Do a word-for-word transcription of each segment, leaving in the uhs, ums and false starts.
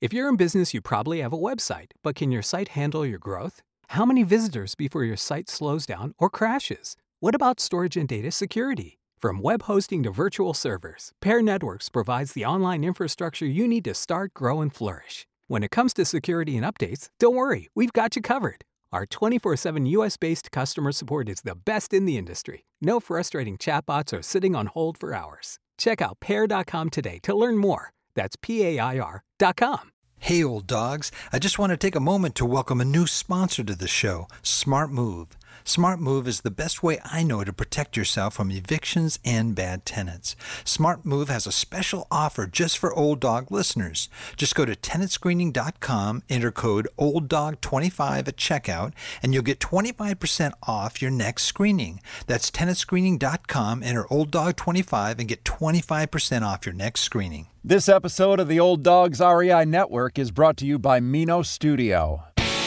If you're in business, you probably have a website, but can your site handle your growth? How many visitors before your site slows down or crashes? What about storage and data security? From web hosting to virtual servers, Pair Networks provides the online infrastructure you need to start, grow, and flourish. When it comes to security and updates, don't worry, we've got you covered. Our twenty-four seven U S-based customer support is the best in the industry. No frustrating chatbots or sitting on hold for hours. Check out pair dot com today to learn more. That's P A I R dot com. Hey, old dogs. I just want to take a moment to welcome a new sponsor to the show, SmartMove. SmartMove is the best way I know to protect yourself from evictions and bad tenants. SmartMove has a special offer just for Old Dog listeners. Just go to tenant screening dot com, enter code old dog twenty-five at checkout, and you'll get twenty-five percent off your next screening. That's tenant screening dot com, enter old dog twenty-five, and get twenty-five percent off your next screening. This episode of the Old Dogs R E I Network is brought to you by Mino Studio.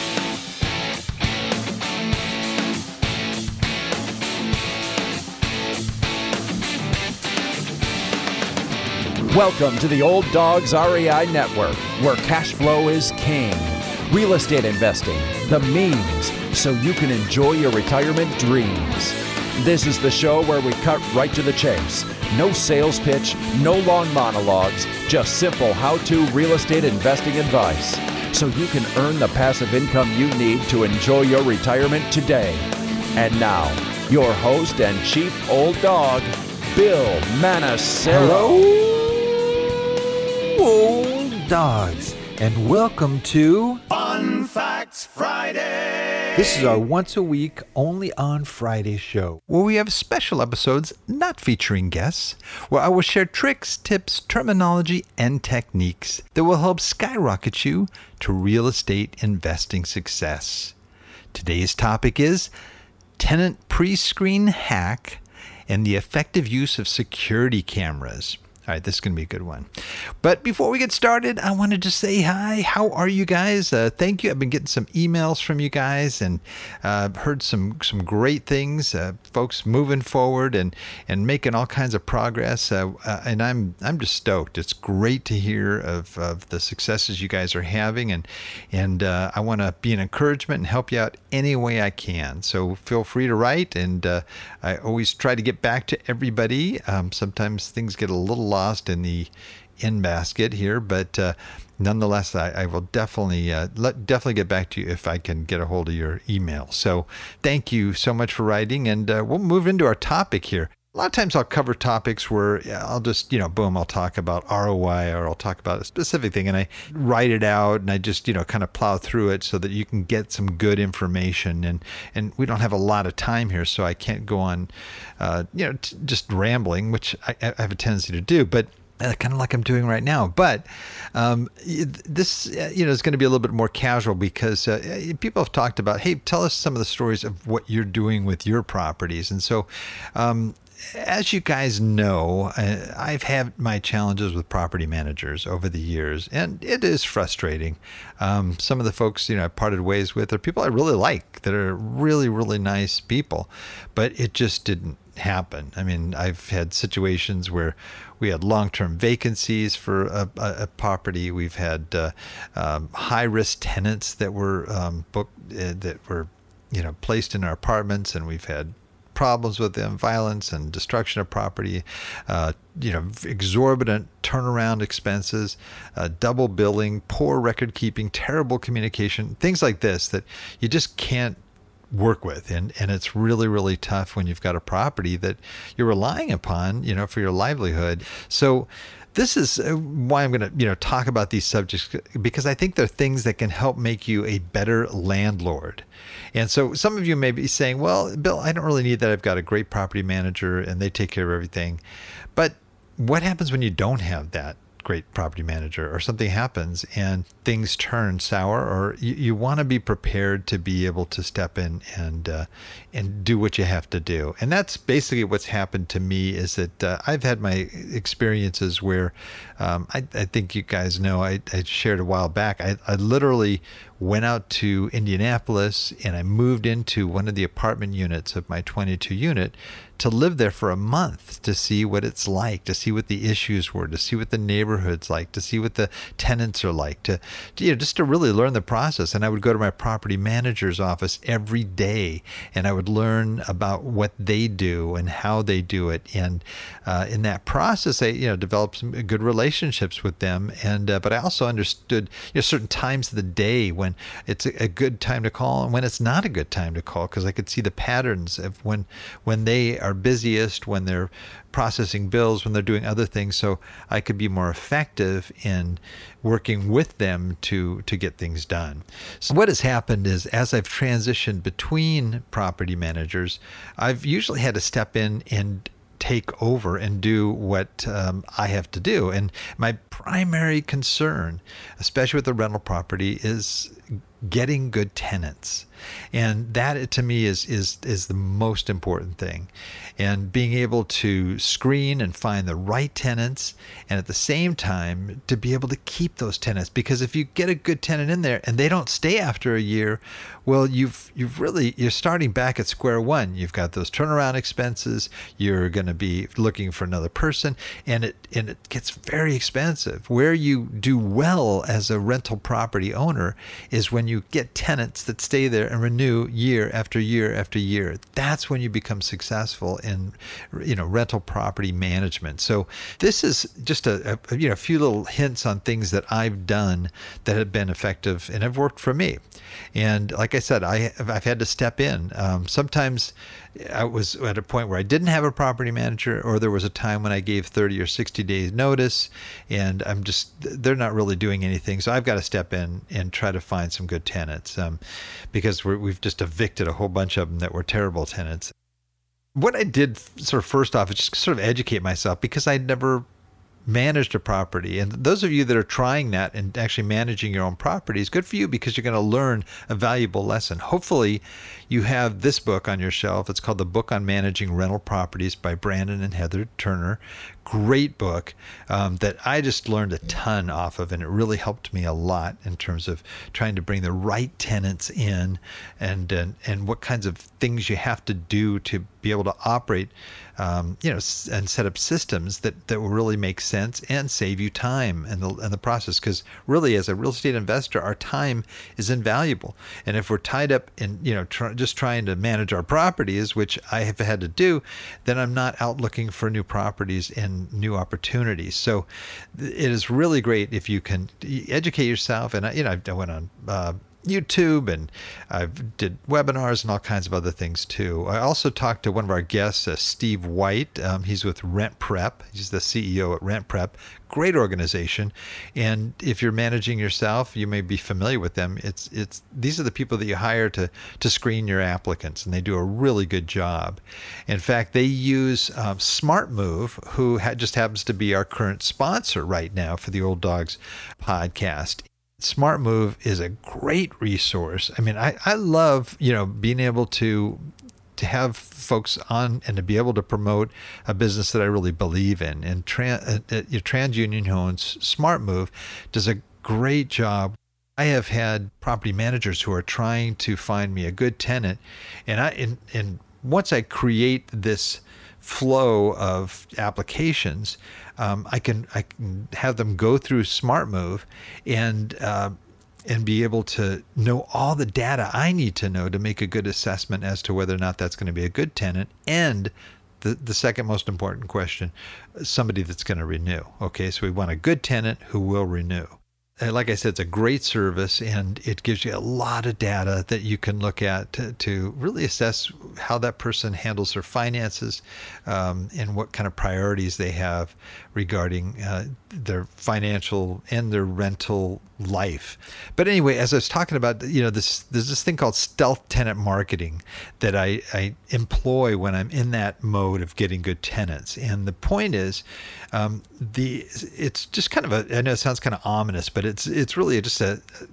Welcome to the Old Dogs R E I Network, where cash flow is king. Real estate investing, the means, so you can enjoy your retirement dreams. This is the show where we cut right to the chase. No sales pitch, no long monologues, just simple how-to real estate investing advice, so you can earn the passive income you need to enjoy your retirement today. And now, your host and chief old dog, Bill Manassero. Hello, old dogs, and welcome to Fun Facts Friday. This is our once-a-week, only on Friday show, where we have special episodes not featuring guests, where I will share tricks, tips, terminology, and techniques that will help skyrocket you to real estate investing success. Today's topic is tenant pre-screen hack and the effective use of security cameras. All right, this is going to be a good one. But before we get started, I wanted to say hi. How are you guys? Uh, thank you. I've been getting some emails from you guys and uh, heard some some great things. Uh, folks moving forward and and making all kinds of progress. Uh, uh, and I'm I'm just stoked. It's great to hear of, of the successes you guys are having. And and uh, I want to be an encouragement and help you out any way I can. So feel free to write. And uh, I always try to get back to everybody. Um, sometimes things get a little lost in the in basket here, but uh, nonetheless, I, I will definitely uh, let, definitely get back to you if I can get a hold of your email. So thank you so much for writing, and uh, we'll move into our topic here. A lot of times I'll cover topics where I'll just, you know, boom, I'll talk about R O I or I'll talk about a specific thing and I write it out and I just, you know, kind of plow through it so that you can get some good information. And, and we don't have a lot of time here, so I can't go on, uh, you know, t- just rambling, which I, I have a tendency to do, but uh, kind of like I'm doing right now. But um, this, uh, you know, is going to be a little bit more casual because uh, people have talked about, hey, tell us some of the stories of what you're doing with your properties. And so, um, as you guys know, uh, I've had my challenges with property managers over the years, and it is frustrating. Um, some of the folks, you know, I parted ways with are people I really like that are really, really nice people, but it just didn't happen. I mean, I've had situations where we had long-term vacancies for a, a, a property. We've had uh, um, high-risk tenants that were um, booked, uh, that were, you know, placed in our apartments, and we've had problems with them, violence and destruction of property, uh, you know, exorbitant turnaround expenses, uh, double billing, poor record keeping, terrible communication, things like this that you just can't work with. And, and it's really, really tough when you've got a property that you're relying upon, you know, for your livelihood. So this is why I'm going to, you know, talk about these subjects, because I think they're things that can help make you a better landlord. And so some of you may be saying, well, Bill, I don't really need that. I've got a great property manager and they take care of everything. But what happens when you don't have that great property manager, or something happens and things turn sour, or you, you want to be prepared to be able to step in and uh, and do what you have to do. And that's basically what's happened to me, is that uh, I've had my experiences where um, I, I think you guys know, I, I shared a while back, I, I literally went out to Indianapolis and I moved into one of the apartment units of my twenty-two unit to live there for a month to see what it's like, to see what the issues were, to see what the neighborhood's like, to see what the tenants are like, to, to you know, just to really learn the process. And I would go to my property manager's office every day, and I would learn about what they do and how they do it. And uh, in that process, I you know developed some good relationships with them. And uh, but I also understood you know certain times of the day when it's a, a good time to call and when it's not a good time to call, because I could see the patterns of when when they are busiest, when they're processing bills, when they're doing other things, so I could be more effective in working with them to to get things done. So what has happened is, as I've transitioned between property managers, I've usually had to step in and take over and do what um, I have to do. And my primary concern, especially with the rental property, is getting good tenants. And that to me is is is the most important thing. And being able to screen and find the right tenants, and at the same time to be able to keep those tenants, because if you get a good tenant in there and they don't stay after a year, well, you've you've really you're starting back at square one. You've got those turnaround expenses, you're going to be looking for another person, and it and it gets very expensive. Where you do well as a rental property owner is when you get tenants that stay there and renew year after year after year. That's when you become successful in, you know, rental property management. So this is just a, a you know a few little hints on things that I've done that have been effective and have worked for me. And like I said, I I've had to step in. Um, sometimes I was at a point where I didn't have a property manager, or there was a time when I gave thirty or sixty days notice, and I'm just they're not really doing anything. So I've got to step in and try to find some good tenants, um, because we're, we've just evicted a whole bunch of them that were terrible tenants. What I did sort of first off is just sort of educate myself, because I'd never managed a property. And those of you that are trying that and actually managing your own property is good for you, because you're going to learn a valuable lesson. Hopefully you have this book on your shelf. It's called The Book on Managing Rental Properties by Brandon and Heather Turner. Great book um, that I just learned a ton off of, and it really helped me a lot in terms of trying to bring the right tenants in, and and, and what kinds of things you have to do to be able to operate, um, you know, and set up systems that, that will really make sense and save you time in the in the process. Because really, as a real estate investor, our time is invaluable, and if we're tied up in you know tr- just trying to manage our properties, which I have had to do, then I'm not out looking for new properties and new opportunities. So it is really great if you can educate yourself. And I, you know, I went on uh, YouTube, and I did webinars and all kinds of other things too. I also talked to one of our guests, uh, Steve White. Um, he's with RentPrep. He's the C E O at RentPrep. Great organization. And if you're managing yourself, you may be familiar with them. It's it's these are the people that you hire to to screen your applicants, and they do a really good job. In fact, they use um, SmartMove, who ha- just happens to be our current sponsor right now for the Old Dogs podcast. SmartMove is a great resource. I mean, I, I love, you know, being able to to have folks on and to be able to promote a business that I really believe in. And Trans, uh, uh, TransUnion, who owns SmartMove, does a great job. I have had property managers who are trying to find me a good tenant, and I and, and once I create this flow of applications, um, I can I can have them go through SmartMove and uh, and be able to know all the data I need to know to make a good assessment as to whether or not that's going to be a good tenant, and the the second most important question, somebody that's going to renew. Okay, so we want a good tenant who will renew. Like I said, it's a great service, and it gives you a lot of data that you can look at to, to really assess how that person handles their finances, um, and what kind of priorities they have regarding uh, their financial and their rental life. But anyway, as I was talking about, you know, this there's this thing called stealth tenant marketing that I, I employ when I'm in that mode of getting good tenants. And the point is, um, the it's just kind of a, I know it sounds kind of ominous, but it's it's really just a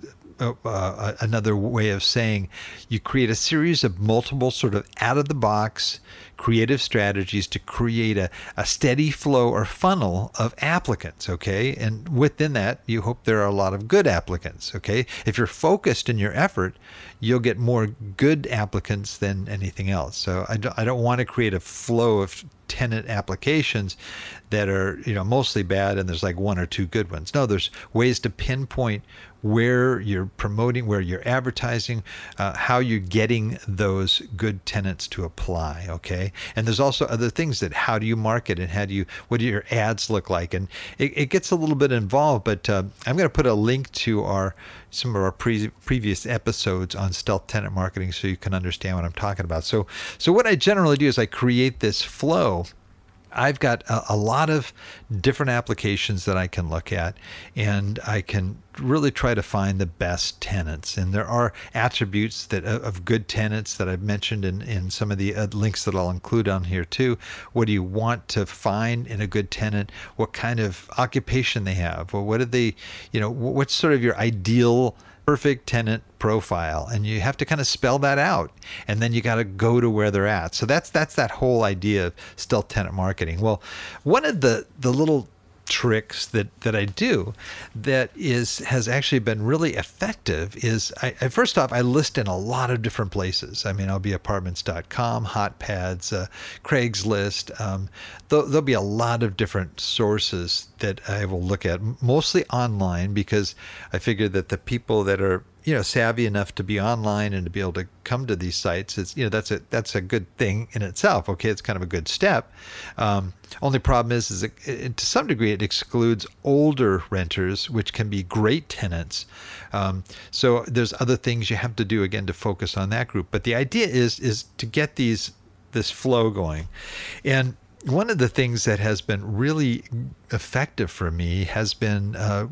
uh, uh, another way of saying you create a series of multiple sort of out-of-the-box creative strategies to create a, a steady flow or funnel of applicants, okay? And within that, you hope there are a lot of good applicants, okay? If you're focused in your effort, you'll get more good applicants than anything else. So I don't, I don't want to create a flow of tenant applications that are, you know, mostly bad and there's like one or two good ones. No, there's ways to pinpoint where you're promoting, where you're advertising, uh, how you're getting those good tenants to apply, okay? And there's also other things that how do you market and how do you, what do your ads look like? And it, it gets a little bit involved, but uh, I'm going to put a link to our some of our pre- previous episodes on stealth tenant marketing so you can understand what I'm talking about. So, so what I generally do is I create this flow. I've got a, a lot of different applications that I can look at, and I can really try to find the best tenants. And there are attributes that of good tenants that I've mentioned in, in some of the links that I'll include on here too. What do you want to find in a good tenant? What kind of occupation they have? Well, what do they, you know, what's sort of your ideal perfect tenant profile, and you have to kind of spell that out, and then you got to go to where they're at. So that's that's that whole idea of stealth tenant marketing. Well, one of the the little tricks that that I do that is has actually been really effective is I, I first off I list in a lot of different places. I mean, I'll be apartments dot com, HotPads, uh, Craigslist. Um, th- there'll be a lot of different sources that I will look at, mostly online, because I figure that the people that are, you know, savvy enough to be online and to be able to come to these sites, it's, you know, that's a that's a good thing in itself. Okay, it's kind of a good step. Um, only problem is, is it, it, to some degree, it excludes older renters, which can be great tenants. Um, so there's other things you have to do again to focus on that group. But the idea is is to get these this flow going, and one of the things that has been really effective for me has been uh,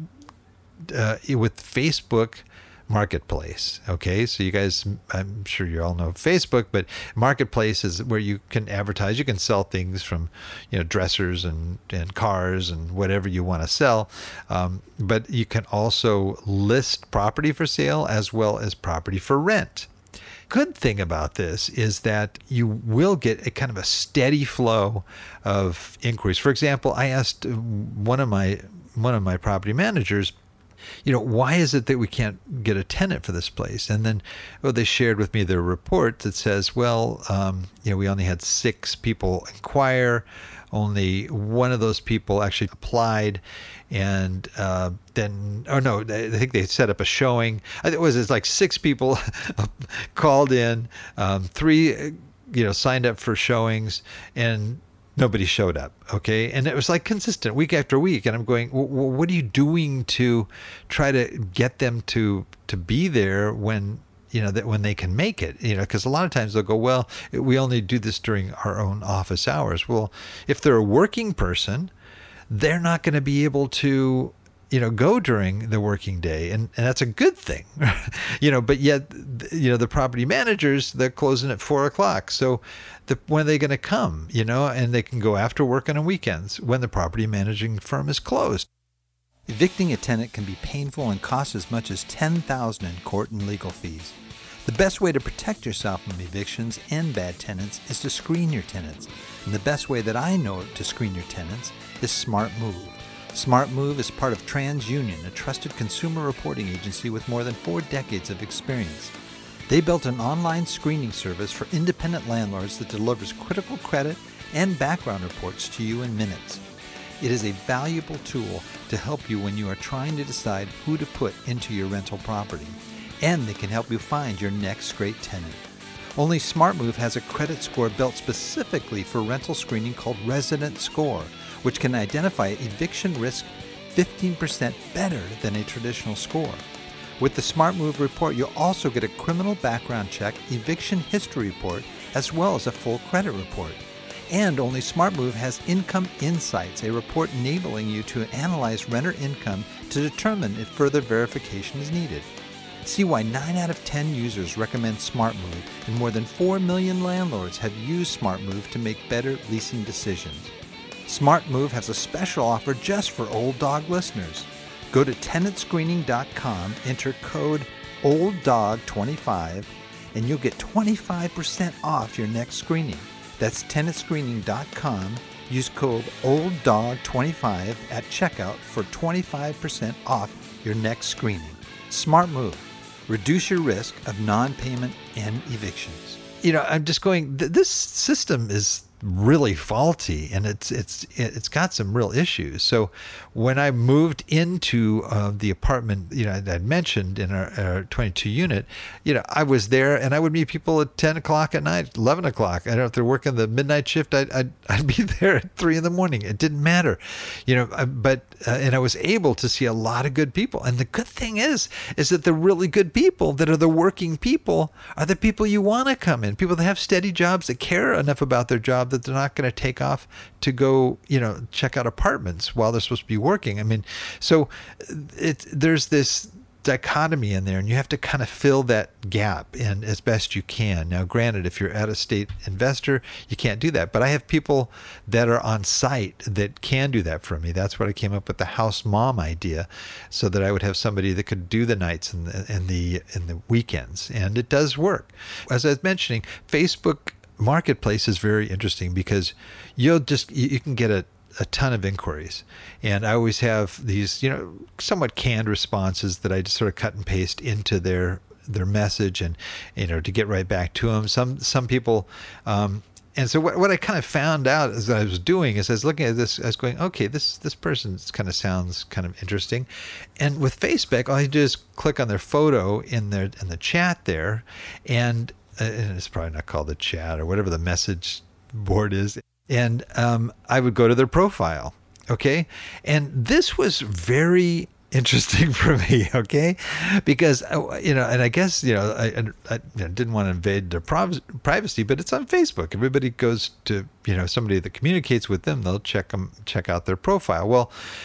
uh, with Facebook Marketplace. Okay, so you guys, I'm sure you all know Facebook, but Marketplace is where you can advertise. You can sell things from, you know, dressers and, and cars and whatever you want to sell. Um, but you can also list property for sale as well as property for rent. Good thing about this is that you will get a kind of a steady flow of inquiries. For example, I asked one of my one of my property managers, you know, why is it that we can't get a tenant for this place? And then, well, they shared with me their report that says, well, um, you know, we only had six people inquire. Only one of those people actually applied, and uh, then, oh no, I think they set up a showing. It was it's like six people called in, um, three, you know, signed up for showings, and nobody showed up. Okay, and it was like consistent week after week. And I'm going, well, what are you doing to try to get them to to be there when, you know, that when they can make it, you know, because a lot of times they'll go, well, we only do this during our own office hours. Well, if they're a working person, they're not going to be able to, you know, go during the working day. And, and that's a good thing, you know, but yet, you know, the property managers, they're closing at four o'clock. So the, when are they going to come, you know, and they can go after work on weekends when the property managing firm is closed. Evicting a tenant can be painful and cost as much as ten thousand dollars in court and legal fees. The best way to protect yourself from evictions and bad tenants is to screen your tenants. And the best way that I know to screen your tenants is SmartMove. SmartMove is part of TransUnion, a trusted consumer reporting agency with more than four decades of experience. They built an online screening service for independent landlords that delivers critical credit and background reports to you in minutes. It is a valuable tool to help you when you are trying to decide who to put into your rental property, and they can help you find your next great tenant. Only SmartMove has a credit score built specifically for rental screening called Resident Score, which can identify eviction risk fifteen percent better than a traditional score. With the SmartMove report, you'll also get a criminal background check, eviction history report, as well as a full credit report. And only SmartMove has Income Insights, a report enabling you to analyze renter income to determine if further verification is needed. See why nine out of ten users recommend SmartMove, and more than four million landlords have used SmartMove to make better leasing decisions. SmartMove has a special offer just for Old Dog listeners. Go to tenant screening dot com, enter code old dog twenty-five and you'll get twenty-five percent off your next screening. That's tenant screening dot com. Use code old dog twenty-five at checkout for twenty-five percent off your next screening. Smart move. Reduce your risk of non-payment and evictions. You know, I'm just going, th- this system is really faulty, and it's it's it's got some real issues. So when I moved into uh, the apartment, you know, I'd mentioned in our, our twenty-two unit, you know, I was there and I would meet people at ten o'clock at night, eleven o'clock. I don't know if they're working the midnight shift. I'd, I'd, I'd be there at three in the morning. It didn't matter, you know, but, uh, and I was able to see a lot of good people. And the good thing is, is that the really good people that are the working people are the people you want to come in, people that have steady jobs, that care enough about their job that they're not going to take off to go, you know, check out apartments while they're supposed to be working. I mean, so it, there's this dichotomy in there, and you have to kind of fill that gap in as best you can. Now, granted, if you're out of state investor, you can't do that. But I have people that are on site that can do that for me. That's what I came up with the house mom idea, so that I would have somebody that could do the nights and the and the and the weekends, and it does work. As I was mentioning, Facebook Marketplace is very interesting because you'll just you, you can get a a ton of inquiries, and I always have these, you know, somewhat canned responses that I just sort of cut and paste into their their message, and you know, to get right back to them. Some some people, um, and so what what I kind of found out as I was doing is I was looking at this, I was going, okay, this this person kind of sounds kind of interesting, and with Facebook, all you do is click on their photo in their in the chat there, and, uh, and it's probably not called the chat or whatever the message board is. And um, I would go to their profile, okay? And this was very interesting for me, okay? Because, you know, and I guess, you know, I, I, I didn't want to invade their privacy, but it's on Facebook. Everybody goes to, you know, somebody that communicates with them, they'll check them, check out their profile. Well,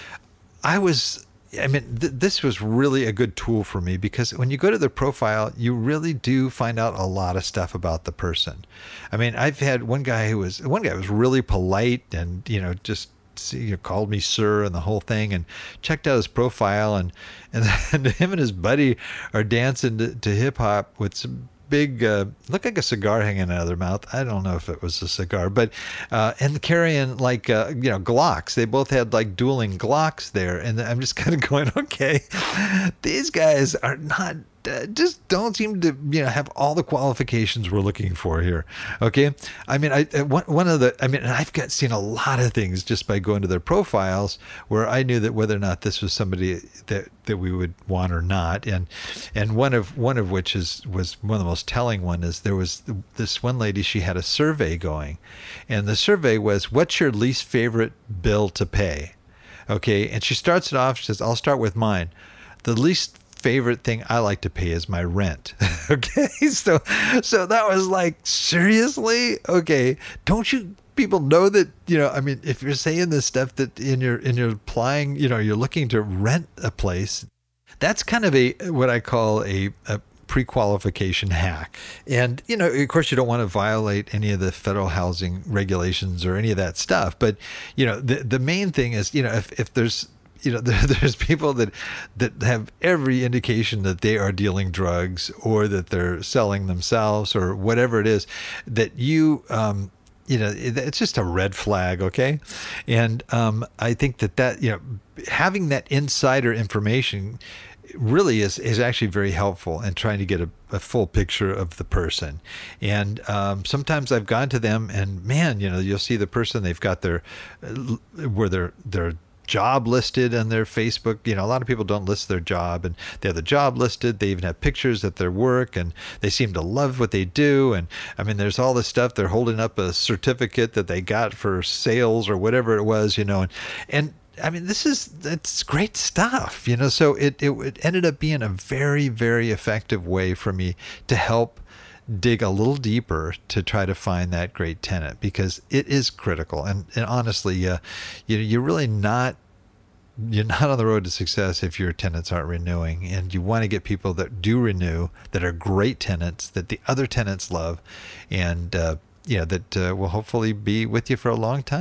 I was... I mean, th- this was really a good tool for me, because when you go to their profile, you really do find out a lot of stuff about the person. I mean, I've had one guy who was, one guy was really polite and, you know, just, you know, called me sir and the whole thing, and checked out his profile, and, and, and him and his buddy are dancing to, to hip hop with some big, uh, looked like a cigar hanging out of their mouth. I don't know if it was a cigar, but, uh, and carrying like, uh, you know, Glocks. They both had like dueling Glocks there. And I'm just kind of going, okay, these guys are not, uh, just don't seem to, you know, have all the qualifications we're looking for here. Okay. I mean, I, one, one of the, I mean, I've got seen a lot of things just by going to their profiles where I knew that whether or not this was somebody that, that we would want or not. And, and one of, one of which is, was one of the most telling one is there was this one lady, she had a survey going, and the survey was, what's your least favorite bill to pay? Okay. And she starts it off, she says, I'll start with mine. The least favorite thing I like to pay is my rent. Okay. So, so that was like, seriously? Okay. Don't you people know that, you know, I mean, if you're saying this stuff that in your, in your applying, you know, you're looking to rent a place, that's kind of a, what I call a, a pre-qualification hack. And, you know, of course you don't want to violate any of the federal housing regulations or any of that stuff. But, you know, the, the main thing is, you know, if, if there's, you know, there, there's people that, that have every indication that they are dealing drugs or that they're selling themselves or whatever it is, that you, um, you know, it, it's just a red flag. Okay. And um, I think that that, you know, having that insider information really is, is actually very helpful in trying to get a, a full picture of the person. And um, sometimes I've gone to them and, man, you know, you'll see the person, they've got their, uh, where they're, they're, job listed on their Facebook. You know, a lot of people don't list their job, and they have the job listed. They even have pictures at their work, and they seem to love what they do. And I mean, there's all this stuff. They're holding up a certificate that they got for sales or whatever it was, you know, and, and I mean, this is, it's great stuff, you know, so it, it, it ended up being a very, very effective way for me to help dig a little deeper to try to find that great tenant, because it is critical. And, and honestly, uh, you know, you're really not, you're not on the road to success if your tenants aren't renewing, and you want to get people that do renew, that are great tenants, that the other tenants love, and, uh, you know, that uh, will hopefully be with you for a long time.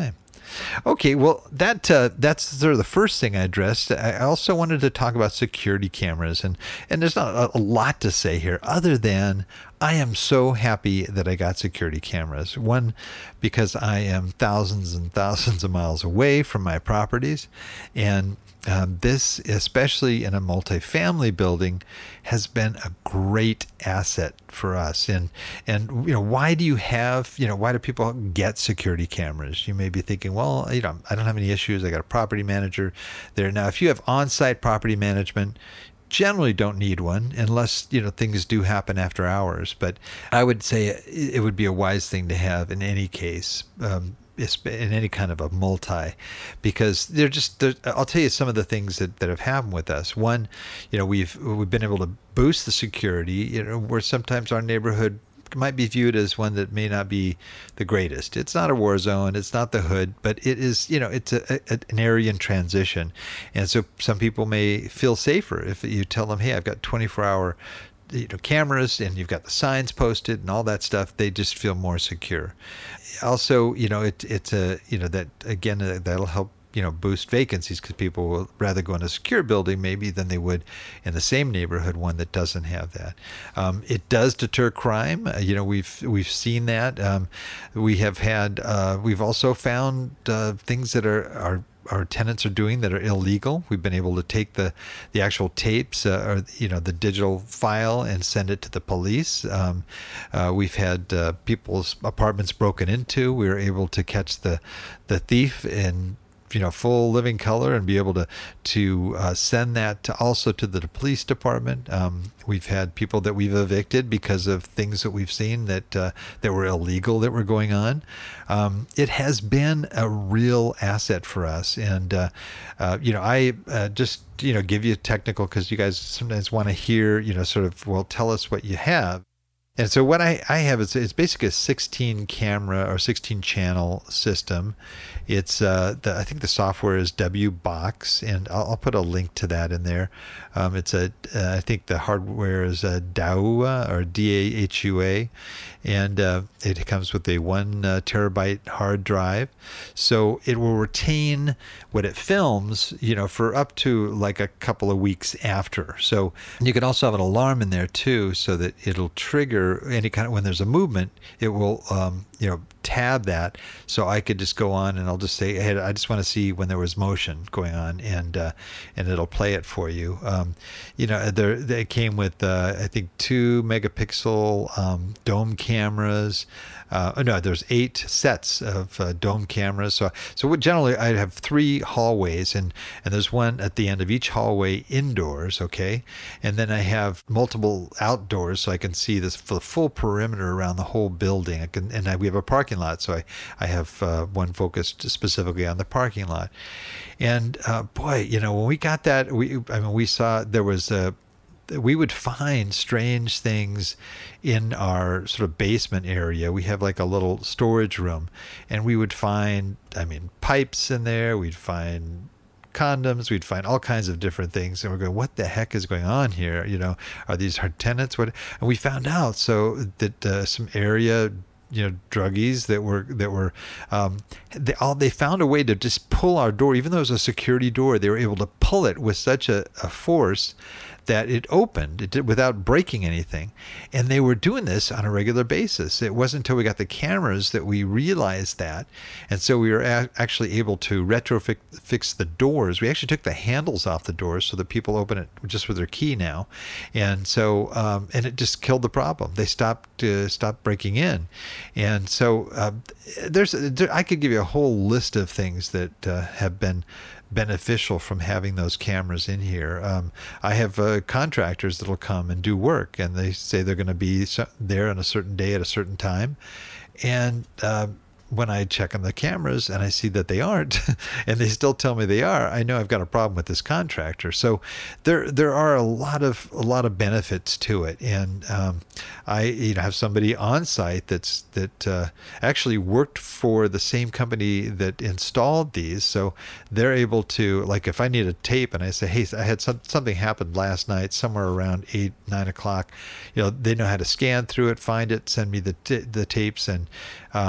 Okay, well, that uh, that's sort of the first thing I addressed. I also wanted to talk about security cameras, and, and there's not a, a lot to say here other than I am so happy that I got security cameras. One, because I am thousands and thousands of miles away from my properties, and Um, this, especially in a multifamily building, has been a great asset for us. And, and, you know, why do you have, you know, why do people get security cameras? You may be thinking, well, you know, I don't have any issues. I got a property manager there. Now, if you have on-site property management, generally don't need one unless, you know, things do happen after hours. But I would say it would be a wise thing to have in any case. Um, in any kind of a multi, because they're just, they're, I'll tell you some of the things that, that have happened with us. One, you know, we've, we've been able to boost the security, you know, where sometimes our neighborhood might be viewed as one that may not be the greatest. It's not a war zone. It's not the hood, but it is, you know, it's a, a, an area in transition. And so some people may feel safer if you tell them, hey, I've got twenty-four hour you know, cameras and you've got the signs posted and all that stuff. They just feel more secure. Also, you know, it, it's a, you know, that again, uh, that'll help, you know, boost vacancies because people will rather go in a secure building maybe than they would in the same neighborhood, one that doesn't have that. Um, it does deter crime. Uh, you know, we've, we've seen that. Um, we have had, uh, we've also found uh, things that are, are, our tenants are doing that are illegal. We've been able to take the, the actual tapes uh, or, you know, the digital file and send it to the police. Um, uh, we've had uh, people's apartments broken into. We were able to catch the, the thief in, you know, full living color and be able to to uh, send that to also to the police department. Um, we've had people that we've evicted because of things that we've seen that uh, that were illegal that were going on. Um, it has been a real asset for us, and uh, uh, you know, I uh, just you know give you technical because you guys sometimes want to hear you know sort of well tell us what you have. And so what I, I have is it's basically a sixteen camera or sixteen channel system. It's uh, the, I think the software is W box, and I'll, I'll put a link to that in there. Um, it's a uh, I think the hardware is a Dahua or D A H U A, and uh, it comes with a one uh, terabyte hard drive, so it will retain what it films, you know, for up to like a couple of weeks after. So you can also have an alarm in there too, so that it'll trigger any kind of when there's a movement, it will um, you know tab that, so I could just go on and I'll just say, hey, I just want to see when there was motion going on, and uh, and it'll play it for you. Um, you know, there they came with uh, I think two megapixel um, dome cameras. Uh, no, there's eight sets of uh, dome cameras. So, so generally I have three hallways, and, and there's one at the end of each hallway indoors, okay? And then I have multiple outdoors, so I can see this the full perimeter around the whole building. I can, and I, we have a parking lot, so I, I have uh, one focused specifically on the parking lot. And uh, boy, you know, when we got that, we I mean, we saw there was a we would find strange things in our sort of basement area. We have like a little storage room, and we would find, I mean, pipes in there. We'd find condoms. We'd find all kinds of different things. And we're going, what the heck is going on here? You know, are these our tenants? What? And we found out so that uh, some area, you know, druggies that were that were um, they all they found a way to just pull our door, even though it was a security door. They were able to pull it with such a, a force that it opened it did without breaking anything. And they were doing this on a regular basis. It wasn't until we got the cameras that we realized that. And so we were a- actually able to retrofix fix the doors. We actually took the handles off the doors so that people open it just with their key now. And so, um, and it just killed the problem. They stopped, uh, stopped breaking in. And so uh, there's, there, I could give you a whole list of things that uh, have been beneficial from having those cameras in here. Um, I have uh, contractors that'll come and do work, and they say they're going to be so- there on a certain day at a certain time. And uh, when I check on the cameras and I see that they aren't, and they still tell me they are, I know I've got a problem with this contractor. So there there are a lot of a lot of benefits to it. And um, I you know have somebody on site that's that uh, actually worked for the same company that installed these, so they're able to, like, if I need a tape and I say, hey, I had some, something happened last night somewhere around eight nine o'clock, you know, they know how to scan through it, find it, send me the t- the tapes, and um,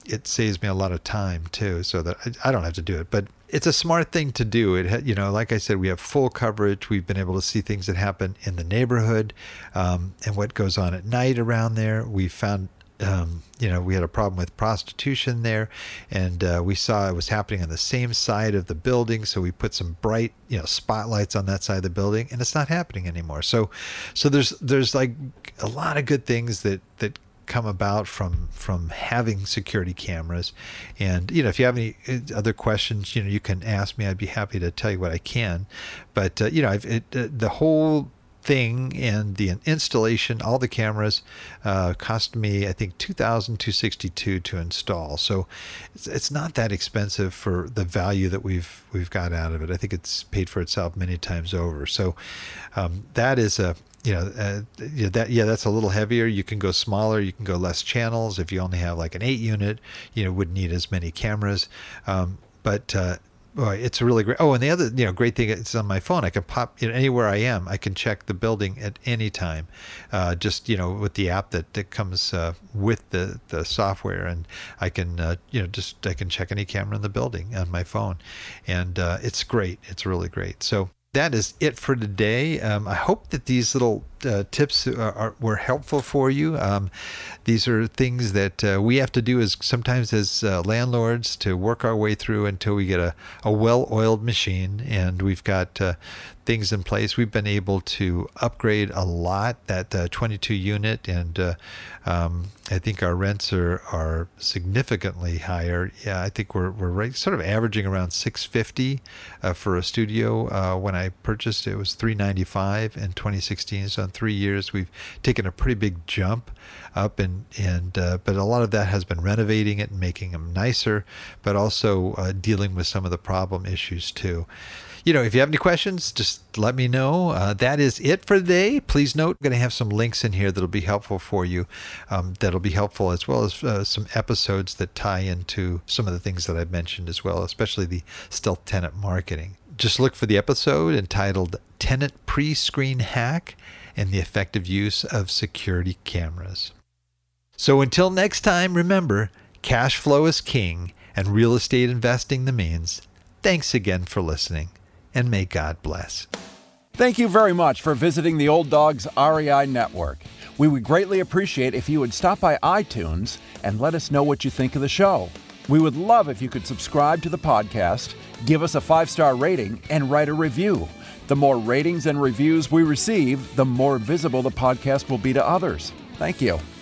it saves me a lot of time too, so that I, I don't have to do it. But it's a smart thing to do. It, you know, like I said, we have full coverage. We've been able to see things that happen in the neighborhood um, and what goes on at night around there. We found, um, you know, we had a problem with prostitution there, and uh, we saw it was happening on the same side of the building. So we put some bright, you know, spotlights on that side of the building, and it's not happening anymore. So, so there's there's like a lot of good things that that. come about from from having security cameras. And you know, if you have any other questions, you know, you can ask me. I'd be happy to tell you what I can. But uh, you know, I've, it, uh, the whole thing and the installation, all the cameras uh, cost me, I think, two thousand two hundred sixty-two dollars to install. So it's, it's not that expensive for the value that we've we've got out of it. I think it's paid for itself many times over. So um, that is a You know, uh, yeah, that yeah, that's a little heavier. You can go smaller. You can go less channels. If you only have like an eight unit, you know, wouldn't need as many cameras. Um, but uh, boy, it's really great. Oh, and the other, you know, great thing, it's on my phone. I can pop, you know, anywhere I am. I can check the building at any time. Uh, just you know, with the app that, that comes uh, with the, the software, and I can uh, you know just I can check any camera in the building on my phone, and uh, it's great. It's really great. So. That is it for today. Um, I hope that these little uh, tips are, are, were helpful for you. Um, these are things that uh, we have to do as sometimes as uh, landlords to work our way through until we get a, a well-oiled machine, and we've got uh, things in place. We've been able to upgrade a lot, that uh, twenty-two unit, and uh, um, I think our rents are, are significantly higher. Yeah, I think we're we're right, sort of averaging around six hundred fifty dollars uh, for a studio. Uh, when I purchased it, it was three hundred ninety-five dollars in twenty sixteen. So in three years, we've taken a pretty big jump up, and and uh, but a lot of that has been renovating it and making them nicer, but also uh, dealing with some of the problem issues too. You know, if you have any questions, just let me know. Uh, that is it for today. Please note, I'm going to have some links in here that'll be helpful for you. Um, that'll be helpful, as well as uh, some episodes that tie into some of the things that I've mentioned as well, especially the stealth tenant marketing. Just look for the episode entitled Tenant Pre-Screen Hack and the Effective Use of Security Cameras. So until next time, remember, cash flow is king and real estate investing the means. Thanks again for listening, and may God bless. Thank you very much for visiting the Old Dogs R E I Network. We would greatly appreciate if you would stop by iTunes and let us know what you think of the show. We would love if you could subscribe to the podcast, give us a five-star rating, and write a review. The more ratings and reviews we receive, the more visible the podcast will be to others. Thank you.